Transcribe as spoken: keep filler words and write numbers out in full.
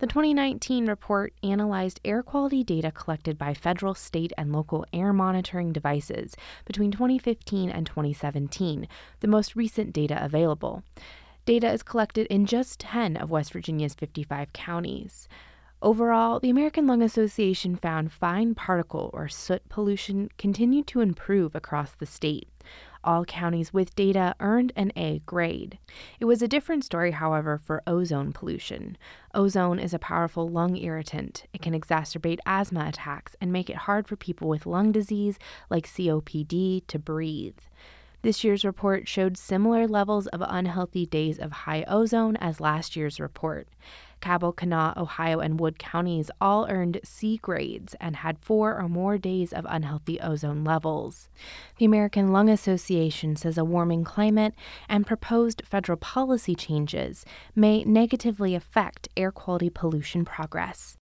The twenty nineteen report analyzed air quality data collected by federal, state, and local air monitoring devices between twenty fifteen and twenty seventeen, the most recent data available. Data is collected in just ten of West Virginia's fifty-five counties. Overall, the American Lung Association found fine particle or soot pollution continued to improve across the state. All counties with data earned an A grade. It was a different story, however, for ozone pollution. Ozone is a powerful lung irritant. It can exacerbate asthma attacks and make it hard for people with lung disease like C O P D to breathe. This year's report showed similar levels of unhealthy days of high ozone as last year's report. Cabell, Kanawha, Ohio, and Wood counties all earned C grades and had four or more days of unhealthy ozone levels. The American Lung Association says a warming climate and proposed federal policy changes may negatively affect air quality pollution progress.